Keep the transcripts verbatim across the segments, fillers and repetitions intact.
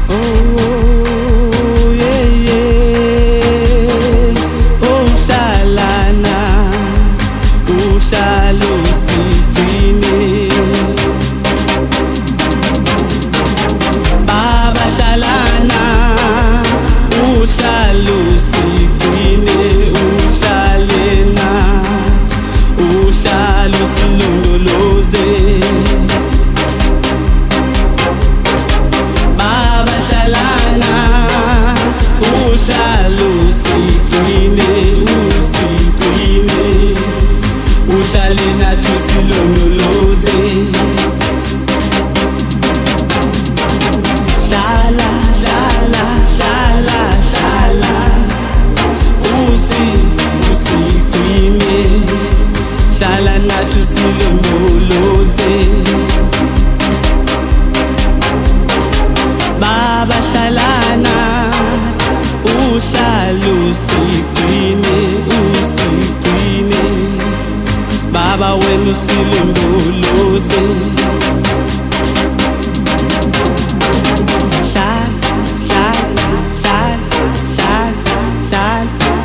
Oh, yeah, yeah. Oh, Shalana, oh, Shalusifine. Baba Shalana, oh, Shalusifine, oh, Shalena, oh, Shalusilondoloze. Ushalena tusilondoloze. Shala, shala, shala, shala. Usi, usifine. Shalana tusilondoloze. Baba Shalana, ushalusifine, usifine. Baba wenu silondoloze. Shal, shal, shal, shal, shal.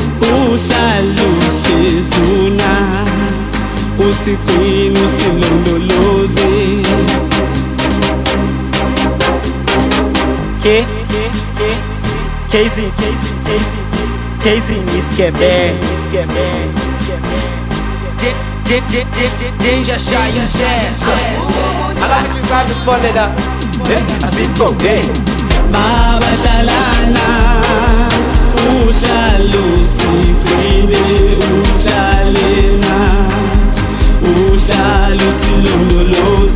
Ushalushezuna, usifine, usilondoloze. K, Casey, Casey, Casey, Casey, Nisquebé, Nisquebé, Nisquebé. Danger Shy Jazz. Alla precisar responder da assim bem. Baba Shalana, ushalusifine, ushalena, ushalusilondoloze.